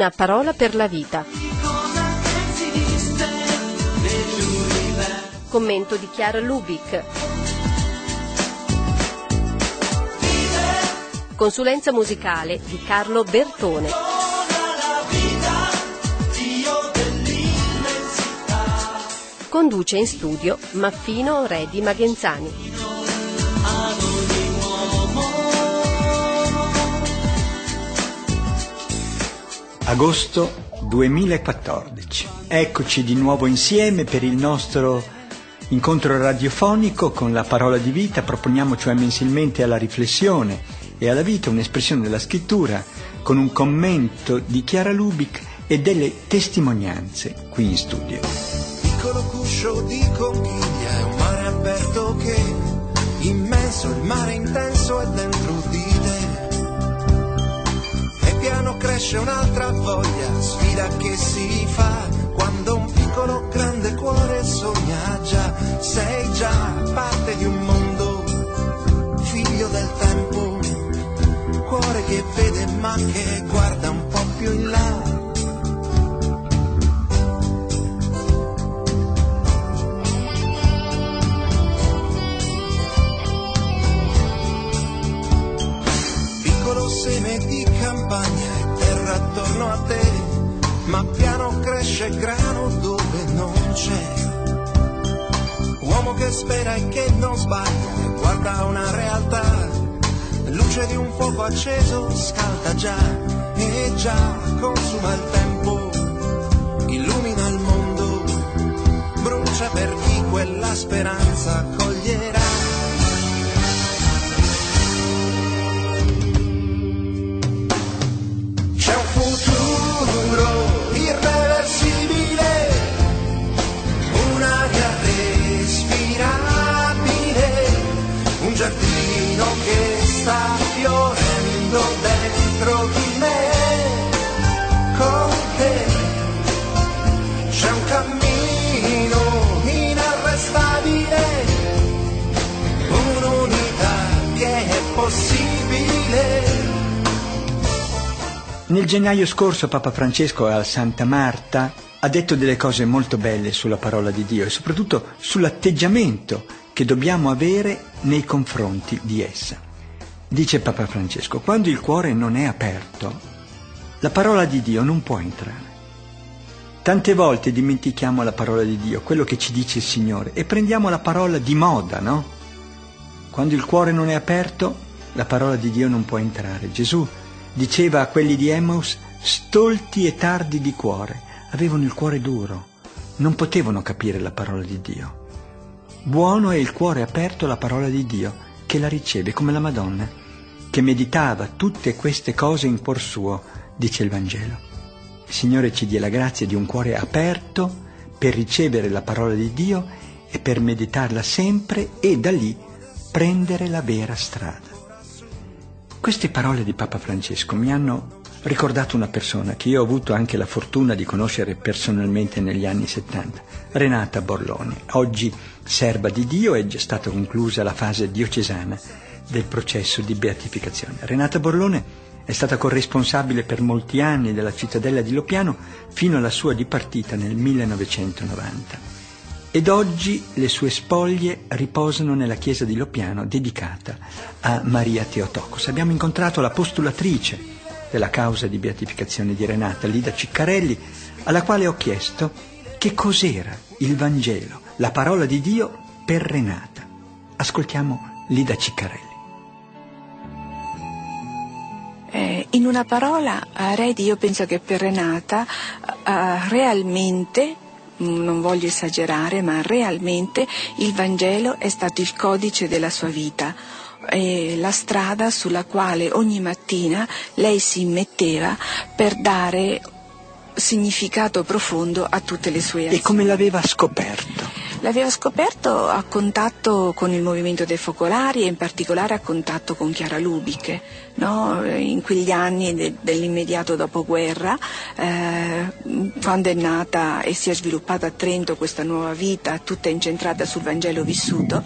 Una parola per la vita. Commento di Chiara Lubick. Consulenza musicale di Carlo Bertone. Conduce in studio Maffino Redi Magenzani. Agosto 2014. Eccoci di nuovo insieme per il nostro incontro radiofonico con la parola di vita. Proponiamo cioè mensilmente alla riflessione e alla vita un'espressione della scrittura con un commento di Chiara Lubick e delle testimonianze qui in studio. Piccolo cuscio di conchiglia è un mare aperto che immenso, il mare intenso è dentro di te. E piano cresce un'altra voglia, sfida che si fa quando un piccolo grande cuore sogna già. Sei già parte di un mondo, figlio del tempo, cuore che vede ma che guarda un po' più in là. Seme di campagna e terra attorno a te, ma piano cresce grano dove non c'è. Uomo che spera e che non sbaglia, guarda una realtà, luce di un fuoco acceso scalda già, e già consuma il tempo, illumina il mondo, brucia per chi quella speranza coglierà. Irreversibile, un'aria respirabile, un giardino che sta fiorendo dentro di me, con te c'è un cammino inarrestabile, un'unità che è possibile. Nel gennaio scorso Papa Francesco a Santa Marta ha detto delle cose molto belle sulla parola di Dio e soprattutto sull'atteggiamento che dobbiamo avere nei confronti di essa. Dice Papa Francesco: quando il cuore non è aperto, la parola di Dio non può entrare. Tante volte dimentichiamo la parola di Dio, quello che ci dice il Signore, e prendiamo la parola di moda, no? Quando il cuore non è aperto, la parola di Dio non può entrare. Gesù diceva a quelli di Emmaus: stolti e tardi di cuore, avevano il cuore duro, non potevano capire la parola di Dio. Buono è il cuore aperto alla parola di Dio, che la riceve, come la Madonna, che meditava tutte queste cose in cuor suo, dice il Vangelo. Il Signore ci dia la grazia di un cuore aperto per ricevere la parola di Dio e per meditarla sempre e da lì prendere la vera strada. Queste parole di Papa Francesco mi hanno ricordato una persona che io ho avuto anche la fortuna di conoscere personalmente negli anni 70, Renata Borlone. Oggi serva di Dio, è già stata conclusa la fase diocesana del processo di beatificazione. Renata Borlone è stata corresponsabile per molti anni della cittadella di Loppiano fino alla sua dipartita nel 1990. Ed oggi le sue spoglie riposano nella chiesa di Loppiano dedicata a Maria Theotokos. Abbiamo incontrato la postulatrice della causa di beatificazione di Renata, Lida Ciccarelli, alla quale ho chiesto che cos'era il Vangelo, la parola di Dio per Renata. Ascoltiamo Lida Ciccarelli. In una parola, Redi, io penso che per Renata realmente, non voglio esagerare, ma realmente il Vangelo è stato il codice della sua vita, la strada sulla quale ogni mattina lei si metteva per dare significato profondo a tutte le sue azioni. E come l'aveva scoperto? L'aveva scoperto a contatto con il movimento dei focolari e in particolare a contatto con Chiara Lubick, no? In quegli anni dell'immediato dopoguerra, quando è nata e si è sviluppata a Trento questa nuova vita tutta incentrata sul Vangelo vissuto,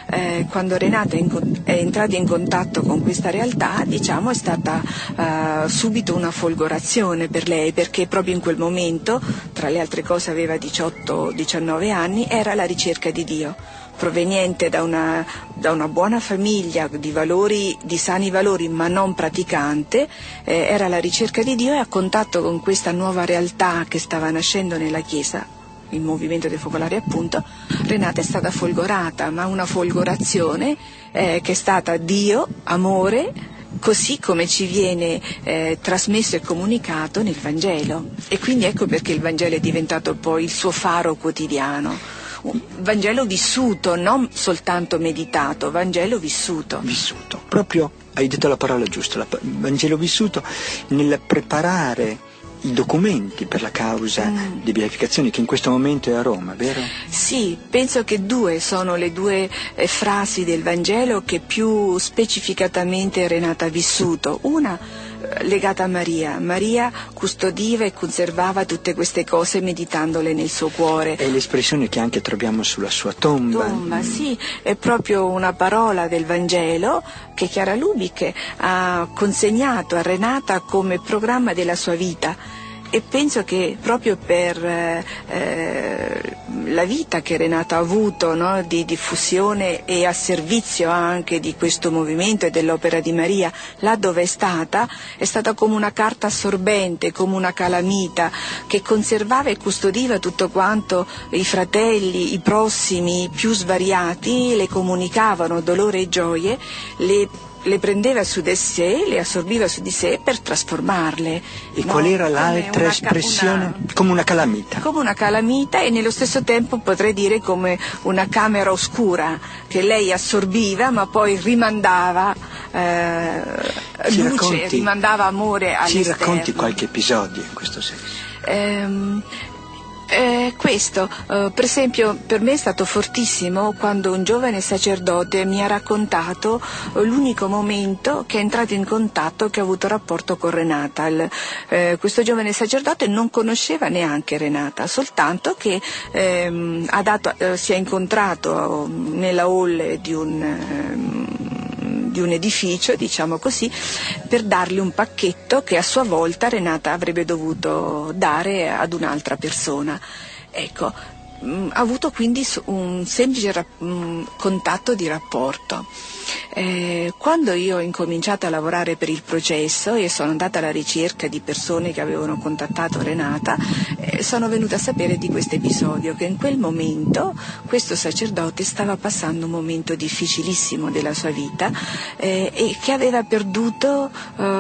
quando Renata è entrata in contatto con questa realtà, diciamo, è stata subito una folgorazione per lei, perché proprio in quel momento, tra le altre cose aveva 18-19 anni, era alla ricerca di Dio, proveniente da una buona famiglia di sani valori, ma non praticante, era alla ricerca di Dio, e a contatto con questa nuova realtà che stava nascendo nella Chiesa, il movimento dei focolari appunto, Renata è stata folgorata, ma una folgorazione che è stata Dio, amore, così come ci viene trasmesso e comunicato nel Vangelo. E quindi ecco perché il Vangelo è diventato poi il suo faro quotidiano. Un Vangelo vissuto, non soltanto meditato, Vangelo vissuto. Vissuto, proprio hai detto la parola giusta, Vangelo vissuto nel preparare i documenti per la causa di beatificazione che in questo momento è a Roma, vero? Sì, penso che sono le due frasi del Vangelo che più specificatamente Renata ha vissuto. Una legata a Maria. Maria custodiva e conservava tutte queste cose meditandole nel suo cuore. È l'espressione che anche troviamo sulla sua tomba. Sì, è proprio una parola del Vangelo che Chiara Lubic ha consegnato a Renata come programma della sua vita. E penso che proprio per la vita che Renata ha avuto, no, di diffusione e a servizio anche di questo movimento e dell'opera di Maria, là dove è stata come una carta assorbente, come una calamita che conservava e custodiva tutto quanto i fratelli, i prossimi più svariati le comunicavano, dolore e gioie, le prendeva su di sé, le assorbiva su di sé per trasformarle. E qual era l'altra espressione? Come una calamita. Come una calamita, e nello stesso tempo potrei dire come una camera oscura che lei assorbiva ma poi rimandava luce, rimandava amore all'esterno. Ci racconti qualche episodio in questo senso? Questo, per esempio, per me è stato fortissimo quando un giovane sacerdote mi ha raccontato l'unico momento che è entrato in contatto, che ha avuto rapporto con Renata. Questo giovane sacerdote non conosceva neanche Renata, soltanto che si è incontrato nella hall di un edificio, diciamo così, per dargli un pacchetto che a sua volta Renata avrebbe dovuto dare ad un'altra persona. Ecco, ha avuto quindi un semplice contatto di rapporto. Quando io ho incominciato a lavorare per il processo e sono andata alla ricerca di persone che avevano contattato Renata, sono venuta a sapere di questo episodio, che in quel momento questo sacerdote stava passando un momento difficilissimo della sua vita e che aveva perduto,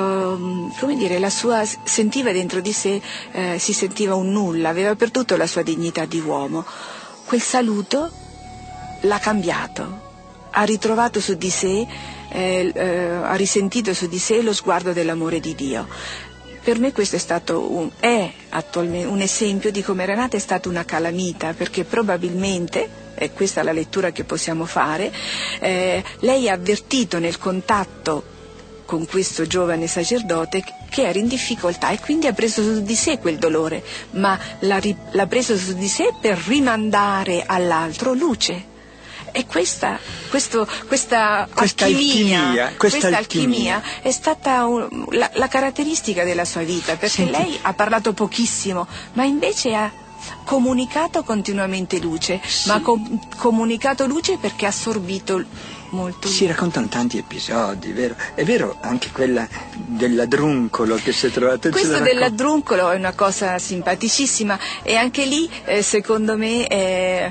sentiva dentro di sé, si sentiva un nulla, aveva perduto la sua dignità di uomo. Quel saluto l'ha cambiato. Ha ritrovato su di sé, ha risentito su di sé lo sguardo dell'amore di Dio. Per me questo è stato attualmente un esempio di come Renata è stata una calamita, perché probabilmente, e questa è la lettura che possiamo fare, lei ha avvertito nel contatto con questo giovane sacerdote che era in difficoltà e quindi ha preso su di sé quel dolore, ma l'ha preso su di sé per rimandare all'altro luce. E questa alchimia è stata la caratteristica della sua vita, perché lei ha parlato pochissimo, ma invece ha comunicato continuamente luce, ma ha comunicato luce perché ha assorbito molto. Si raccontano tanti episodi, vero? È vero anche quella del ladruncolo che si è trovato. Questo del ladruncolo è una cosa simpaticissima, e anche lì secondo me è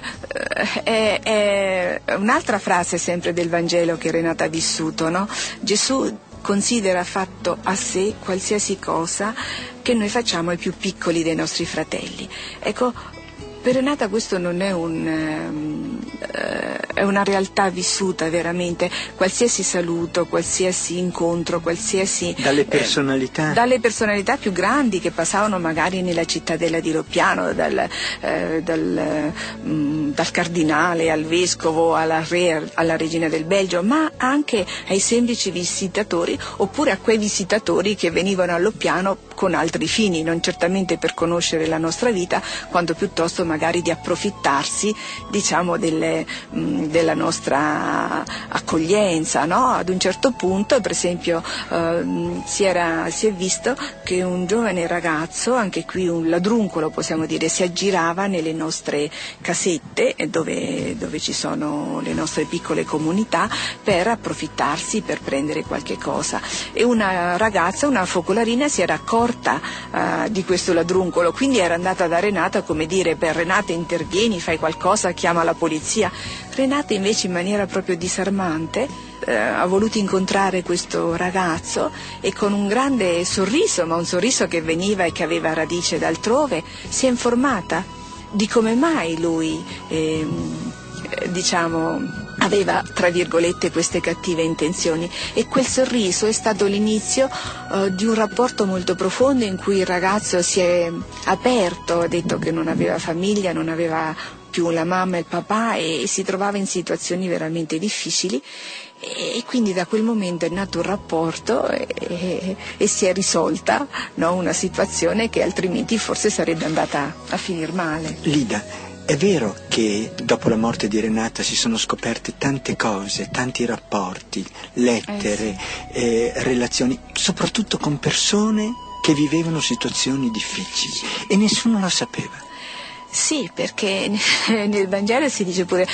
un'altra frase sempre del Vangelo che Renata ha vissuto, no? Gesù considera fatto a sé qualsiasi cosa che noi facciamo ai più piccoli dei nostri fratelli. Ecco, per Renata questo non è è una realtà vissuta veramente. Qualsiasi saluto, qualsiasi incontro, qualsiasi dalle personalità più grandi che passavano magari nella cittadella di Loppiano, dal cardinale al vescovo alla regina del Belgio, ma anche ai semplici visitatori, oppure a quei visitatori che venivano a Loppiano con altri fini, non certamente per conoscere la nostra vita, quanto piuttosto magari magari di approfittarsi, diciamo, della nostra accoglienza, no? Ad un certo punto, per esempio, si è visto che un giovane ragazzo, anche qui un ladruncolo possiamo dire, si aggirava nelle nostre casette dove ci sono le nostre piccole comunità per approfittarsi, per prendere qualche cosa, e una ragazza, una focolarina, si era accorta di questo ladruncolo, quindi era andata da Renata, come dire, per Renata intervieni, fai qualcosa, chiama la polizia. Renata invece in maniera proprio disarmante ha voluto incontrare questo ragazzo e con un grande sorriso, ma un sorriso che veniva e che aveva radice d'altrove, si è informata di come mai lui aveva, tra virgolette, queste cattive intenzioni, e quel sorriso è stato l'inizio di un rapporto molto profondo in cui il ragazzo si è aperto, ha detto che non aveva famiglia, non aveva più la mamma e il papà e si trovava in situazioni veramente difficili, e quindi da quel momento è nato un rapporto e si è risolta, no, una situazione che altrimenti forse sarebbe andata a finir male. Lida, è vero che dopo la morte di Renata si sono scoperte tante cose, tanti rapporti, lettere, relazioni, soprattutto con persone che vivevano situazioni difficili, e nessuno lo sapeva. Sì, perché nel Vangelo si dice pure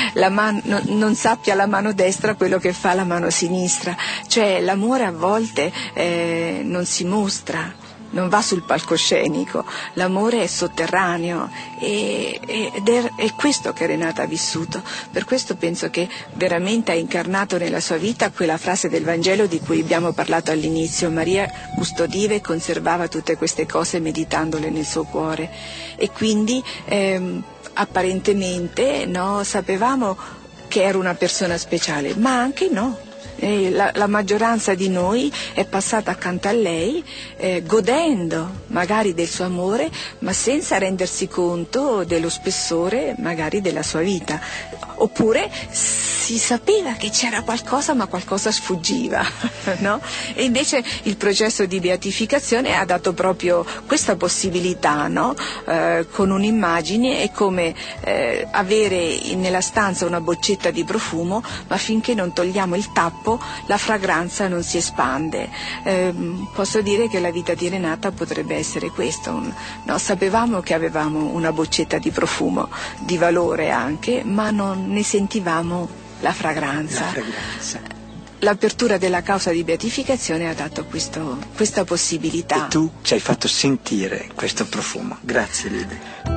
non sappia la mano destra quello che fa la mano sinistra, cioè l'amore a volte non si mostra, non va sul palcoscenico, l'amore è sotterraneo ed è questo che Renata ha vissuto. Per questo penso che veramente ha incarnato nella sua vita quella frase del Vangelo di cui abbiamo parlato all'inizio: Maria custodiva e conservava tutte queste cose meditandole nel suo cuore, e quindi apparentemente, no, sapevamo che era una persona speciale, ma anche no. La maggioranza di noi è passata accanto a lei godendo magari del suo amore, ma senza rendersi conto dello spessore magari della sua vita, oppure si sapeva che c'era qualcosa ma qualcosa sfuggiva, no? E invece il processo di beatificazione ha dato proprio questa possibilità, no? Con un'immagine è come avere nella stanza una boccetta di profumo, ma finché non togliamo il tappo la fragranza non si espande. Posso dire che la vita di Renata potrebbe essere questo, no? Sapevamo che avevamo una boccetta di profumo di valore anche, ma non ne sentivamo la fragranza. L'apertura della causa di beatificazione ha dato questa possibilità. E tu ci hai fatto sentire questo profumo. Grazie, Lida.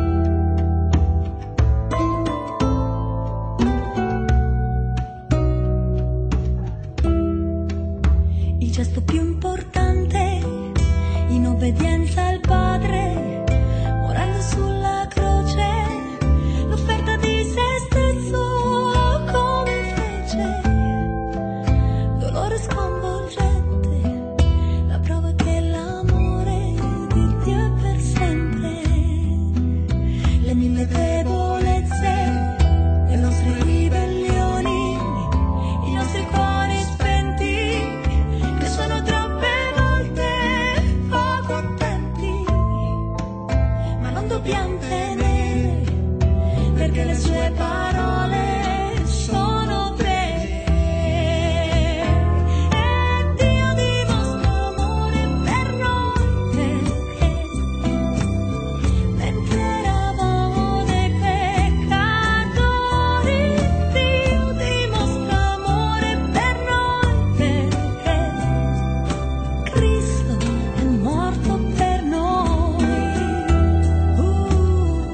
Il gesto più importante, in obbedienza al Padre, morendo sulla croce, l'offerta di se stesso come fece, dolore sconvolgente, la prova che l'amore di Dio è per sempre, le mille debolezze, le nostre ribellioni, i nostri cuori spenti, sono troppe volte poco attenti, ma non dobbiamo temere, perché le sue parole sono vere. E Dio dimostra amore per noi, perché mentre eravamo dei peccatori, Dio dimostra amore per noi, perché Cristo è morto per noi.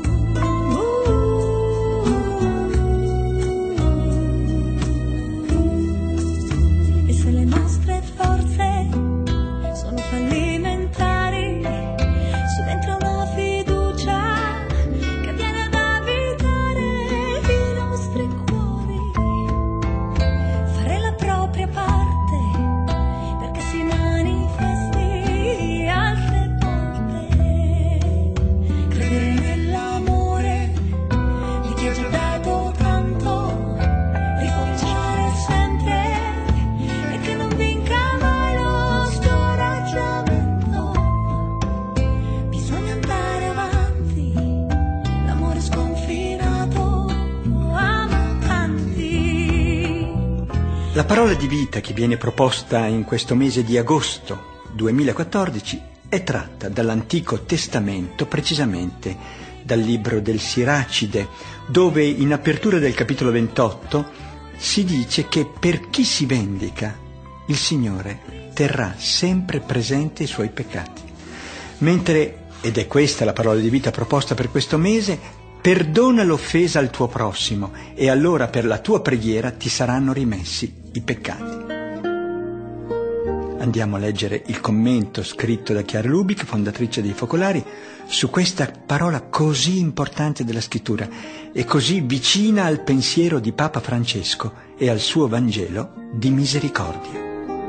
La parola di vita che viene proposta in questo mese di agosto 2014 è tratta dall'Antico Testamento, precisamente dal libro del Siracide, dove in apertura del capitolo 28 si dice che per chi si vendica il Signore terrà sempre presente i suoi peccati. Mentre, ed è questa la parola di vita proposta per questo mese, perdona l'offesa al tuo prossimo e allora per la tua preghiera ti saranno rimessi i peccati. Andiamo a leggere il commento scritto da Chiara Lubick, fondatrice dei Focolari, su questa parola così importante della Scrittura e così vicina al pensiero di Papa Francesco e al suo Vangelo di misericordia.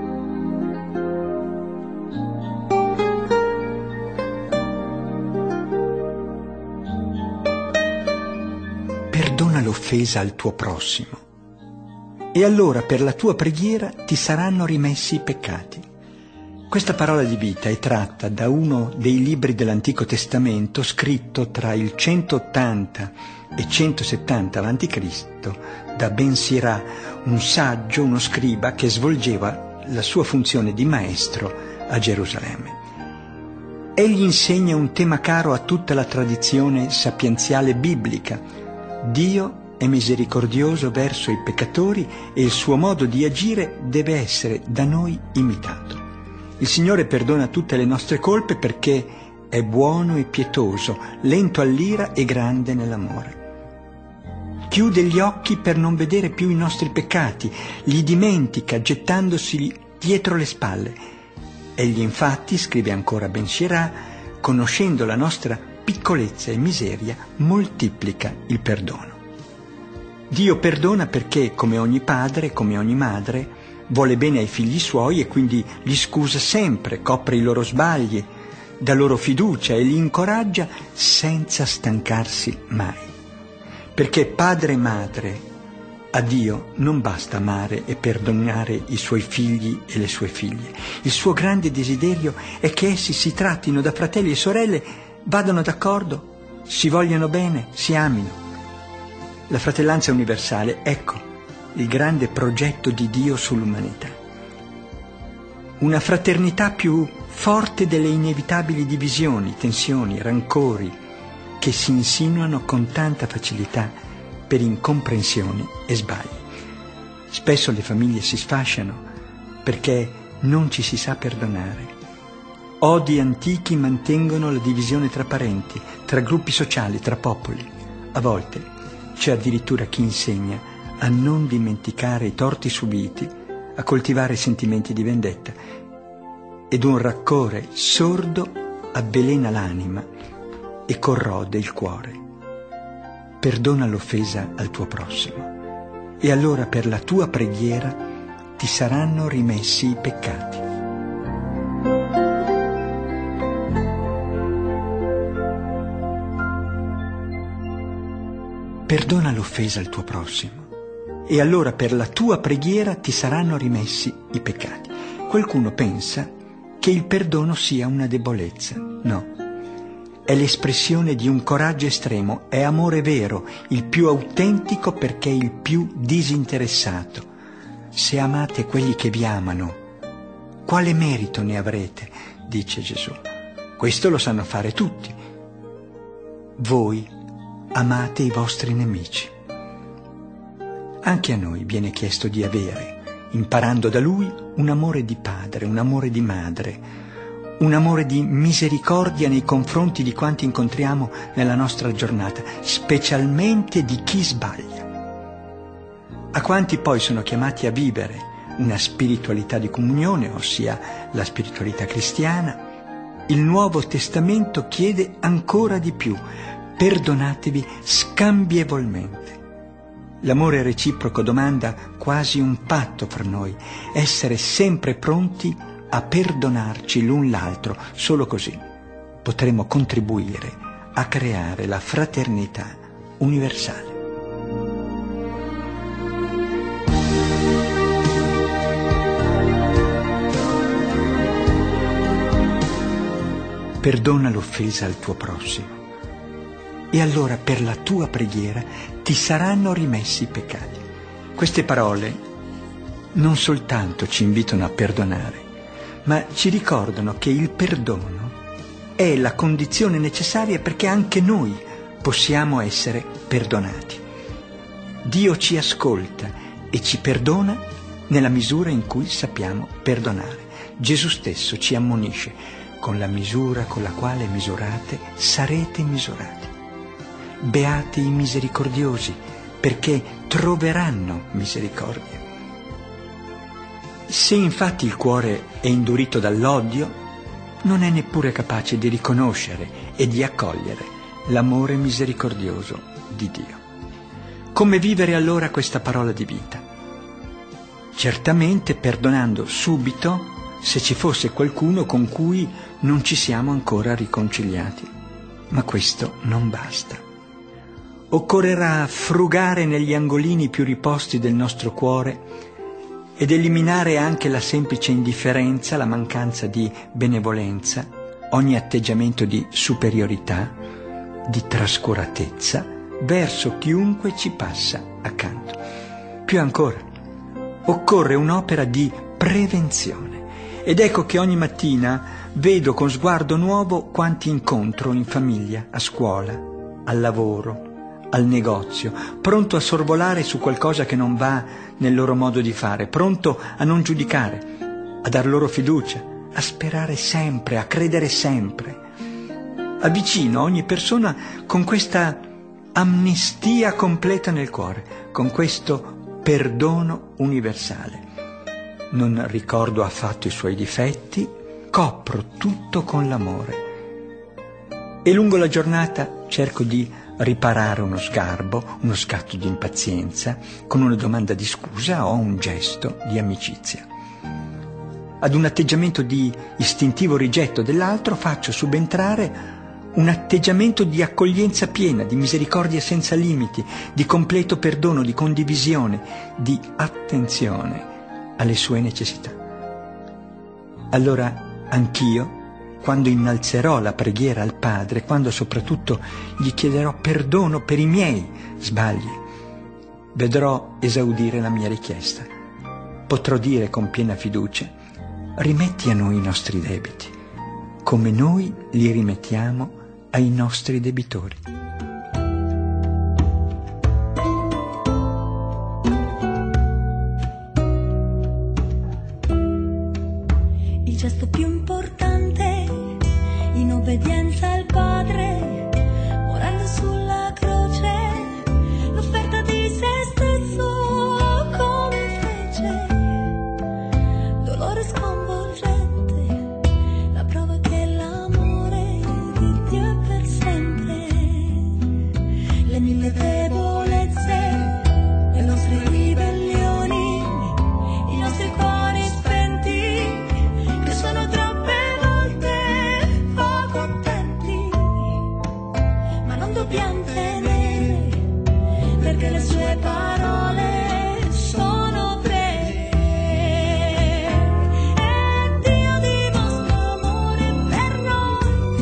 Perdona l'offesa al tuo prossimo e allora per la tua preghiera ti saranno rimessi i peccati. Questa parola di vita è tratta da uno dei libri dell'Antico Testamento scritto tra il 180 e 170 a.C. da Ben Sirà, un saggio, uno scriba che svolgeva la sua funzione di maestro a Gerusalemme. Egli insegna un tema caro a tutta la tradizione sapienziale biblica. Dio è misericordioso verso i peccatori e il suo modo di agire deve essere da noi imitato. Il Signore perdona tutte le nostre colpe perché è buono e pietoso, lento all'ira e grande nell'amore. Chiude gli occhi per non vedere più i nostri peccati, li dimentica gettandosi dietro le spalle. Egli infatti, scrive ancora Ben Sirà, conoscendo la nostra piccolezza e miseria, moltiplica il perdono. Dio perdona perché, come ogni padre, come ogni madre, vuole bene ai figli suoi e quindi li scusa sempre, copre i loro sbagli, dà loro fiducia e li incoraggia senza stancarsi mai. Perché padre e madre, a Dio non basta amare e perdonare i suoi figli e le sue figlie. Il suo grande desiderio è che essi si trattino da fratelli e sorelle, vadano d'accordo, si vogliano bene, si amino. La fratellanza universale, ecco, il grande progetto di Dio sull'umanità. Una fraternità più forte delle inevitabili divisioni, tensioni, rancori che si insinuano con tanta facilità per incomprensioni e sbagli. Spesso le famiglie si sfasciano perché non ci si sa perdonare. Odi antichi mantengono la divisione tra parenti, tra gruppi sociali, tra popoli. A volte c'è addirittura chi insegna a non dimenticare i torti subiti, a coltivare sentimenti di vendetta, ed un rancore sordo avvelena l'anima e corrode il cuore. Perdona l'offesa al tuo prossimo e allora per la tua preghiera ti saranno rimessi i peccati. Perdona l'offesa al tuo prossimo e allora per la tua preghiera ti saranno rimessi i peccati. Qualcuno pensa che il perdono sia una debolezza. No, è l'espressione di un coraggio estremo, è amore vero, il più autentico perché il più disinteressato. Se amate quelli che vi amano, quale merito ne avrete? Dice Gesù. Questo lo sanno fare tutti. Voi amate i vostri nemici. Anche a noi viene chiesto di avere, imparando da Lui, un amore di padre, un amore di madre, un amore di misericordia nei confronti di quanti incontriamo nella nostra giornata, specialmente di chi sbaglia. A quanti poi sono chiamati a vivere una spiritualità di comunione, ossia la spiritualità cristiana, il Nuovo Testamento chiede ancora di più: perdonatevi scambievolmente. L'amore reciproco domanda quasi un patto fra noi, essere sempre pronti a perdonarci l'un l'altro. Solo così potremo contribuire a creare la fraternità universale. Perdona l'offesa al tuo prossimo e allora per la tua preghiera ti saranno rimessi i peccati. Queste parole non soltanto ci invitano a perdonare, ma ci ricordano che il perdono è la condizione necessaria perché anche noi possiamo essere perdonati. Dio ci ascolta e ci perdona nella misura in cui sappiamo perdonare. Gesù stesso ci ammonisce: con la misura con la quale misurate sarete misurati. Beati i misericordiosi, perché troveranno misericordia. Se infatti il cuore è indurito dall'odio, non è neppure capace di riconoscere e di accogliere l'amore misericordioso di Dio. Come vivere allora questa parola di vita? Certamente perdonando subito se ci fosse qualcuno con cui non ci siamo ancora riconciliati. Ma questo non basta. Occorrerà frugare negli angolini più riposti del nostro cuore ed eliminare anche la semplice indifferenza, la mancanza di benevolenza, ogni atteggiamento di superiorità, di trascuratezza verso chiunque ci passa accanto. Più ancora, occorre un'opera di prevenzione. Ed ecco che ogni mattina vedo con sguardo nuovo quanti incontro in famiglia, a scuola, al lavoro, al negozio, pronto a sorvolare su qualcosa che non va nel loro modo di fare, pronto a non giudicare, a dar loro fiducia, a sperare sempre, a credere sempre. Avvicino ogni persona con questa amnistia completa nel cuore, con questo perdono universale. Non ricordo affatto i suoi difetti, copro tutto con l'amore. E lungo la giornata cerco di riparare uno sgarbo, uno scatto di impazienza, con una domanda di scusa o un gesto di amicizia. Ad un atteggiamento di istintivo rigetto dell'altro faccio subentrare un atteggiamento di accoglienza piena, di misericordia senza limiti, di completo perdono, di condivisione, di attenzione alle sue necessità. Allora anch'io, quando innalzerò la preghiera al Padre, quando soprattutto gli chiederò perdono per i miei sbagli, vedrò esaudire la mia richiesta. Potrò dire con piena fiducia: rimetti a noi i nostri debiti, come noi li rimettiamo ai nostri debitori. Il gesto più importante in obbedienza al Padre, morendo sulla croce, l'offerta di se stesso come fece, dolore sconvolgente, la prova che l'amore di Dio è per sempre. Le mille debolezze, le nostre ribellioni, i nostri cuori spenti, che sono troppe volte poco attenti, ma non dobbiamo temere, perché le sue parole sono vere. E Dio dimostra amore per noi,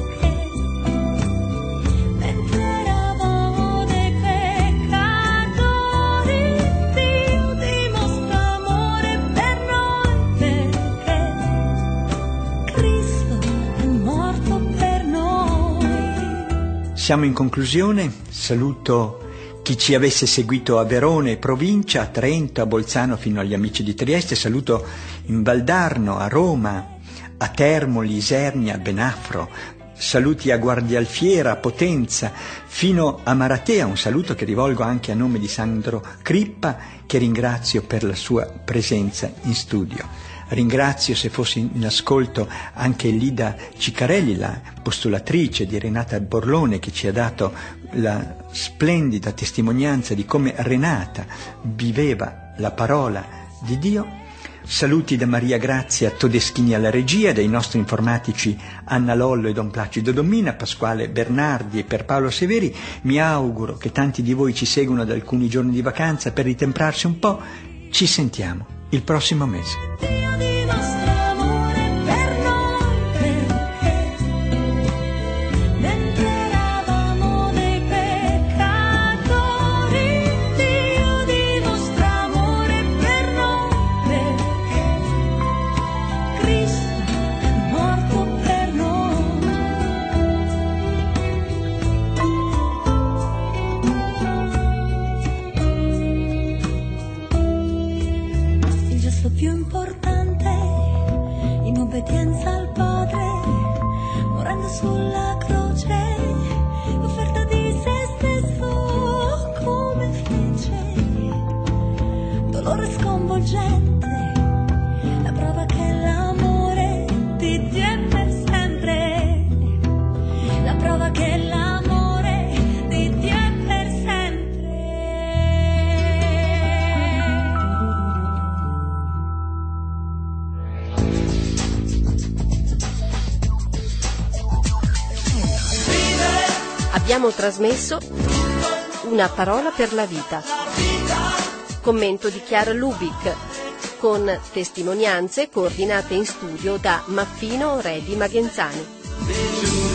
mentre eravamo dei peccatori. Dio dimostra amore per noi, perché Cristo è morto per noi. Siamo in conclusione. Saluto chi ci avesse seguito a Verona e provincia, a Trento, a Bolzano fino agli amici di Trieste. Saluto in Valdarno, a Roma, a Termoli, Isernia, Benafro. Saluti a Guardialfiera, a Potenza, fino a Maratea. Un saluto che rivolgo anche a nome di Sandro Crippa, che ringrazio per la sua presenza in studio. Ringrazio, se fossi in ascolto, anche Lida Ciccarelli, la postulatrice di Renata Borlone, che ci ha dato la splendida testimonianza di come Renata viveva la parola di Dio. Saluti da Maria Grazia Todeschini alla regia, dai nostri informatici Anna Lollo e Don Placido Domina, Pasquale Bernardi e per Paolo Severi. Mi auguro che tanti di voi ci seguano ad alcuni giorni di vacanza per ritemprarsi un po'. Ci sentiamo il prossimo mese. Dio dimostra amore per noi, perché mentre eravamo dei peccatori, Dio dimostra amore per noi, Abbiamo trasmesso Una parola per la vita. Commento di Chiara Lubic, con testimonianze coordinate in studio da Maffino Re di Magenzani.